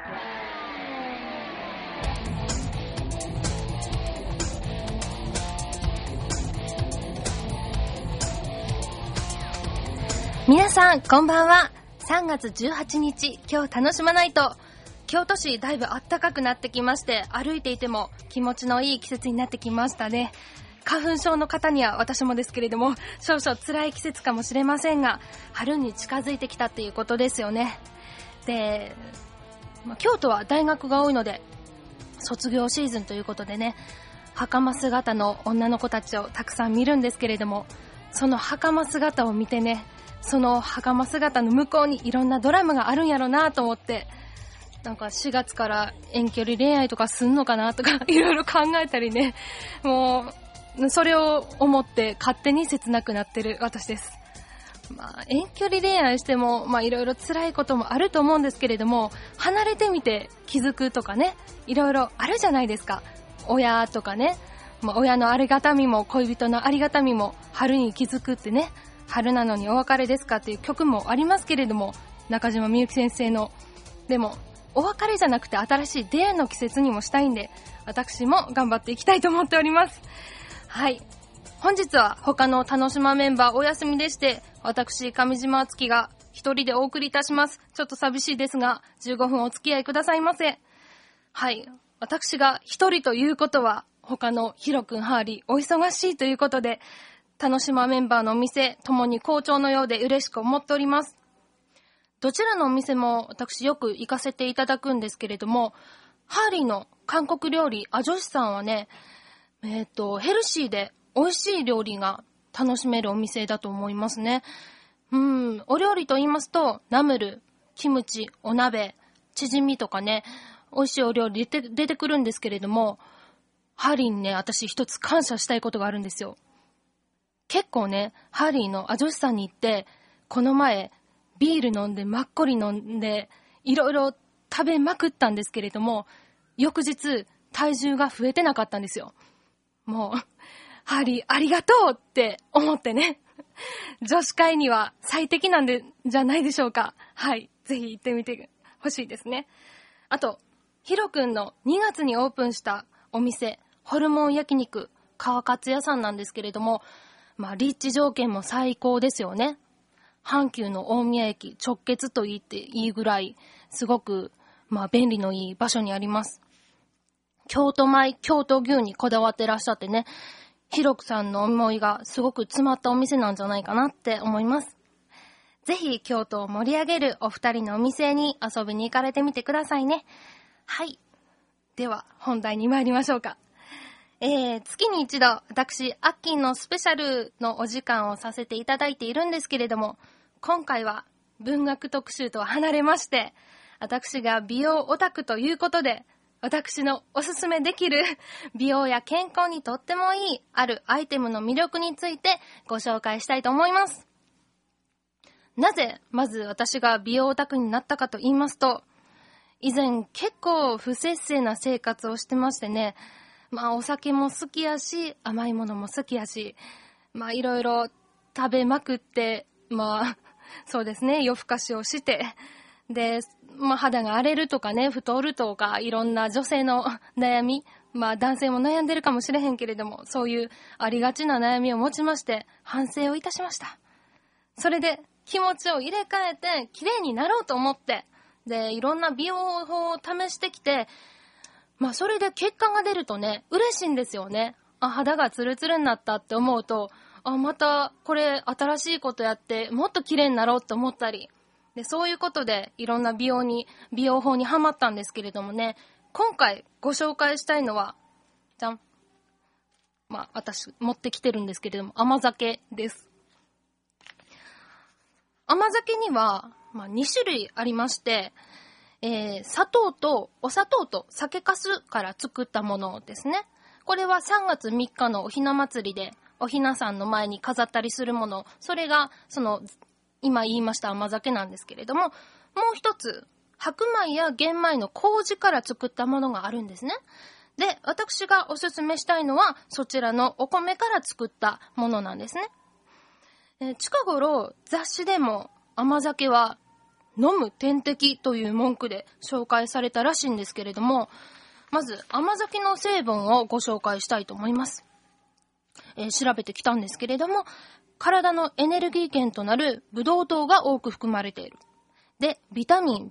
皆さんこんばんは。3月18日、今日楽しまないと。京都市だいぶ暖かくなってきまして、歩いていても気持ちのいい季節になってきましたね。花粉症の方には、私もですけれども、少々辛い季節かもしれませんが、春に近づいてきたっていうことですよね。で、京都は大学が多いので卒業シーズンということでね、袴姿の女の子たちをたくさん見るんですけれども、その袴姿を見てね、その袴姿の向こうにいろんなドラマがあるんやろなと思って、なんか4月から遠距離恋愛とかすんのかなとかいろいろ考えたりね、もうそれを思って勝手に切なくなってる私です。遠距離恋愛してもいろいろ辛いこともあると思うんですけれども、離れてみて気づくとかね、いろいろあるじゃないですか。親とかね、親のありがたみも恋人のありがたみも春に気づくってね、春なのにお別れですかっていう曲もありますけれども、中島みゆき先生の。でもお別れじゃなくて新しい出会いの季節にもしたいんで、私も頑張っていきたいと思っております。はい、本日は他の楽しまメンバーお休みでして、私上島敦希が一人でお送りいたします。ちょっと寂しいですが15分お付き合いくださいませ。はい、私が一人ということは、他のヒロくん、ハーリーお忙しいということで、楽しまメンバーのお店ともに好調のようで嬉しく思っております。どちらのお店も私よく行かせていただくんですけれども、ハーリーの韓国料理あじょしさんはね、ヘルシーで美味しい料理が楽しめるお店だと思いますね。お料理と言いますと、ナムル、キムチ、お鍋、チヂミとかね、美味しいお料理出てくるんですけれども、ハーリーにね、私一つ感謝したいことがあるんですよ。結構ね、ハーリーのあじょしさんに行って、この前ビール飲んでマッコリ飲んでいろいろ食べまくったんですけれども、翌日体重が増えてなかったんですよ。もうハーリーありがとうって思ってね、女子会には最適なんでじゃないでしょうか。はい、ぜひ行ってみてほしいですね。あとヒロくんの2月にオープンしたお店、ホルモン焼肉川勝屋さんなんですけれども、立地条件も最高ですよね。阪急の大宮駅直結と言っていいぐらい、すごく便利のいい場所にあります。京都米、京都牛にこだわってらっしゃってね、ひろくさんの思いがすごく詰まったお店なんじゃないかなって思います。ぜひ京都を盛り上げるお二人のお店に遊びに行かれてみてくださいね。はい、では本題に参りましょうか。月に一度私アッキーのスペシャルのお時間をさせていただいているんですけれども、今回は文学特集とは離れまして、私が美容オタクということで、私のおすすめできる美容や健康にとってもいいあるアイテムの魅力についてご紹介したいと思います。なぜまず私が美容オタクになったかと言いますと、以前結構不摂生な生活をしてましてね、お酒も好きやし、甘いものも好きやし、いろいろ食べまくって、そうですね、夜更かしをして、で、肌が荒れるとかね、太るとか、いろんな女性の悩み、男性も悩んでるかもしれへんけれども、そういうありがちな悩みを持ちまして、反省をいたしました。それで気持ちを入れ替えて、綺麗になろうと思って、で、いろんな美容法を試してきて、それで結果が出るとね、嬉しいんですよね。肌がツルツルになったって思うと、またこれ新しいことやってもっと綺麗になろうって思ったりで、そういうことでいろんな美容法にハマったんですけれどもね、今回ご紹介したいのはじゃん、私持ってきてるんですけれども、甘酒です。甘酒には、2種類ありまして、砂糖とお砂糖と酒粕から作ったものですね。これは3月3日のおひな祭りでおひなさんの前に飾ったりするもの、それがその今言いました甘酒なんですけれども、もう一つ白米や玄米の麹から作ったものがあるんですね。で、私がおすすめしたいのはそちらのお米から作ったものなんですね。近頃雑誌でも甘酒は飲む点滴という文句で紹介されたらしいんですけれども、まず甘酒の成分をご紹介したいと思います。調べてきたんですけれども、体のエネルギー源となるブドウ糖が多く含まれている。で、ビタミン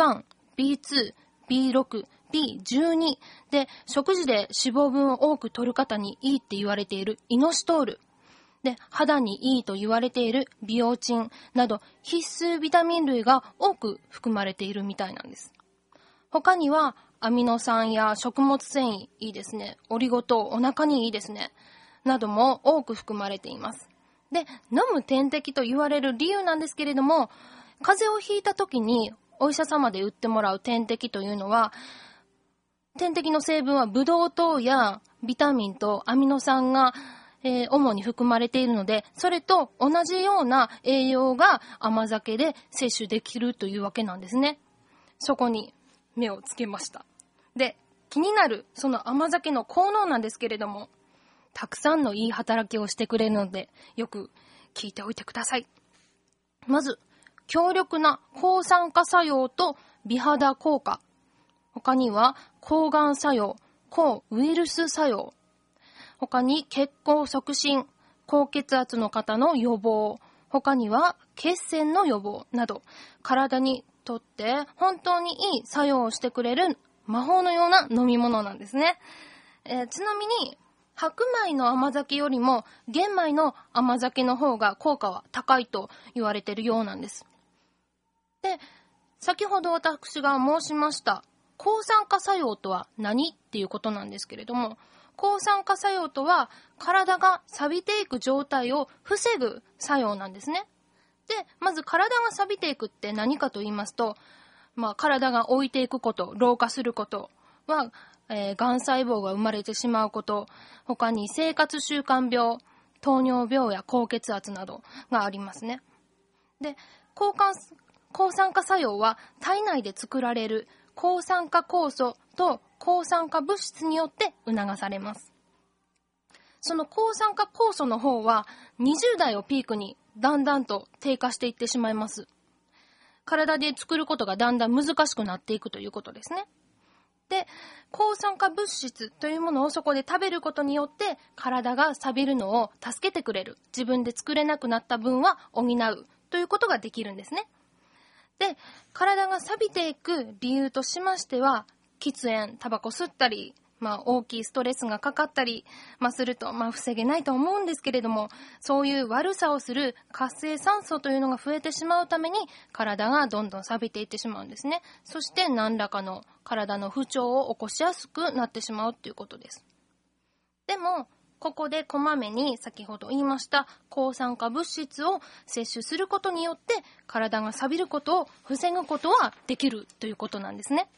B1、B2、B6、B12 で、食事で脂肪分を多く摂る方にいいって言われているイノシトール。で、肌にいいと言われているビオチンなど必須ビタミン類が多く含まれているみたいなんです。他にはアミノ酸や食物繊維、いいですね。オリゴ糖、お腹にいいですね。なども多く含まれています。で、飲む点滴と言われる理由なんですけれども、風邪をひいた時にお医者様で打ってもらう点滴というのは、点滴の成分はブドウ糖やビタミンとアミノ酸が主に含まれているので、それと同じような栄養が甘酒で摂取できるというわけなんですね。そこに目をつけました。で、気になるその甘酒の効能なんですけれども、たくさんのいい働きをしてくれるので、よく聞いておいてください。まず、強力な抗酸化作用と美肌効果。他には抗がん作用、抗ウイルス作用。他に血行促進、高血圧の方の予防。他には血栓の予防など、体にとって本当にいい作用をしてくれる魔法のような飲み物なんですね。ちなみに白米の甘酒よりも玄米の甘酒の方が効果は高いと言われているようなんです。で、先ほど私が申しました抗酸化作用とは何っていうことなんですけれども、抗酸化作用とは体が錆びていく状態を防ぐ作用なんですね。で、まず体が錆びていくって何かと言いますと、体が老いていくこと、老化することは、がん細胞が生まれてしまうこと、他に生活習慣病、糖尿病や高血圧などがありますね。で、抗酸化作用は体内で作られる抗酸化酵素と抗酸化物質によって促されます。その抗酸化酵素の方は20代をピークにだんだんと低下していってしまいます。体で作ることがだんだん難しくなっていくということですね。で、抗酸化物質というものをそこで食べることによって体が錆びるのを助けてくれる。自分で作れなくなった分は補うということができるんですね。で、体が錆びていく理由としましては、喫煙、タバコ吸ったり、大きいストレスがかかったり、すると、防げないと思うんですけれども、そういう悪さをする活性酸素というのが増えてしまうために、体がどんどん錆びていってしまうんですね。そして何らかの体の不調を起こしやすくなってしまうということです。でも、ここでこまめに先ほど言いました抗酸化物質を摂取することによって体が錆びることを防ぐことはできるということなんですね。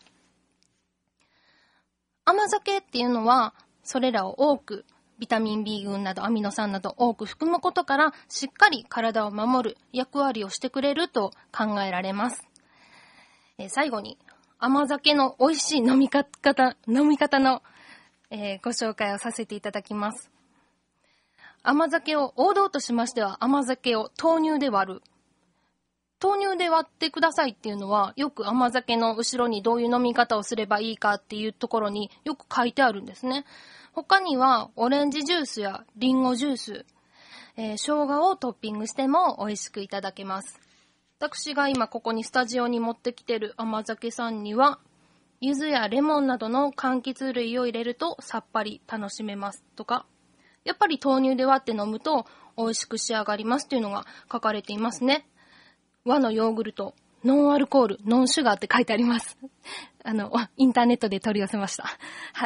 甘酒っていうのはそれらを多くビタミン B 群などアミノ酸など多く含むことからしっかり体を守る役割をしてくれると考えられます。最後に甘酒の美味しい飲み方のご紹介をさせていただきます。甘酒を王道としましては甘酒を豆乳で割る。豆乳で割ってくださいっていうのはよく甘酒の後ろにどういう飲み方をすればいいかっていうところによく書いてあるんですね。他にはオレンジジュースやリンゴジュース、生姜をトッピングしても美味しくいただけます。私が今ここにスタジオに持ってきてる甘酒さんには柚子やレモンなどの柑橘類を入れるとさっぱり楽しめますとか、やっぱり豆乳で割って飲むと美味しく仕上がりますというのが書かれていますね。和のヨーグルト、ノンアルコール、ノンシュガーって書いてあります。インターネットで取り寄せました。はい。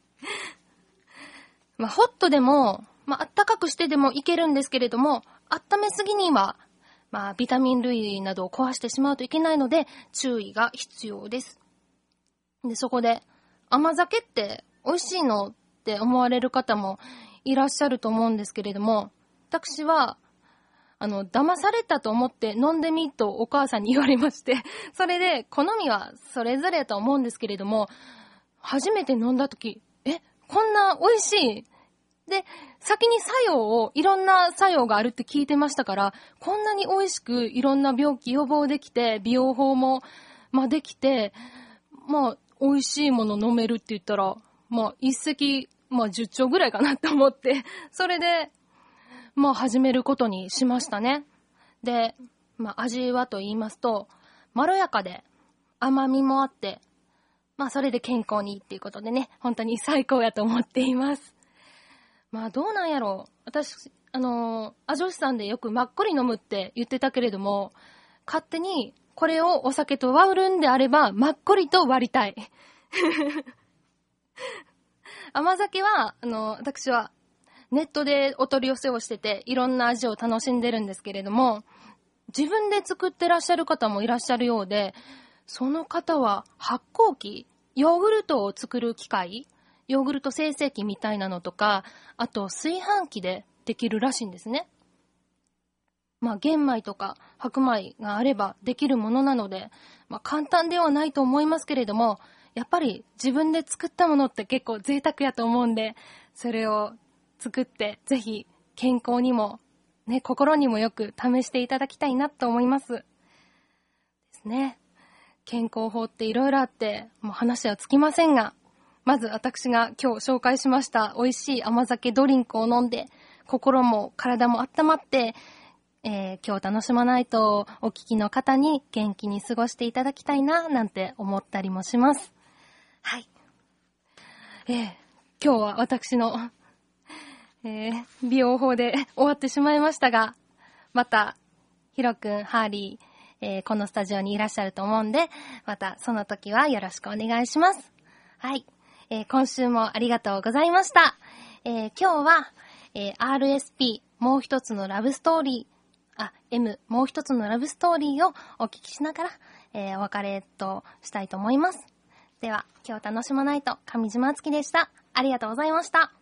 ホットでも、あったかくしてでもいけるんですけれども、温めすぎには、ビタミン類などを壊してしまうといけないので注意が必要です。で、そこで甘酒って美味しいのって思われる方もいらっしゃると思うんですけれども、私は騙されたと思って飲んでみとお母さんに言われまして、それで好みはそれぞれと思うんですけれども、初めて飲んだ時、こんな美味しい。 で、先にいろんな作用があるって聞いてましたから、こんなに美味しくいろんな病気予防できて、美容法も、できて、美味しいもの飲めるって言ったら、一石、10丁ぐらいかなと思って、それで、始めることにしましたね。で、味はと言いますと、まろやかで甘みもあって、それで健康にっていうことでね、本当に最高やと思っています。どうなんやろう。私、女子さんでよくマッコリ飲むって言ってたけれども、勝手にこれをお酒と割るんであれば、マッコリと割りたい。甘酒は、私はネットでお取り寄せをしてて、いろんな味を楽しんでるんですけれども、自分で作ってらっしゃる方もいらっしゃるようで、その方は発酵機、ヨーグルトを作る機械、ヨーグルト生成機みたいなのとか、あと炊飯器でできるらしいんですね。玄米とか白米があればできるものなので、簡単ではないと思いますけれども、やっぱり自分で作ったものって結構贅沢やと思うんで、それを作ってぜひ健康にもね、心にもよく試していただきたいなと思います。ですね。健康法っていろいろあって、もう話はつきませんが、まず私が今日紹介しました美味しい甘酒ドリンクを飲んで、心も体も温まって、今日楽しまないとお聞きの方に元気に過ごしていただきたいな、なんて思ったりもします。はい。今日は私の美容法で終わってしまいましたが、またヒロくん、ハーリー、このスタジオにいらっしゃると思うんで、またその時はよろしくお願いします。はい、今週もありがとうございました。今日は、RSP もう一つのラブストーリー、M もう一つのラブストーリーをお聞きしながら、お別れとしたいと思います。では今日楽しまないと上島敦希でした。ありがとうございました。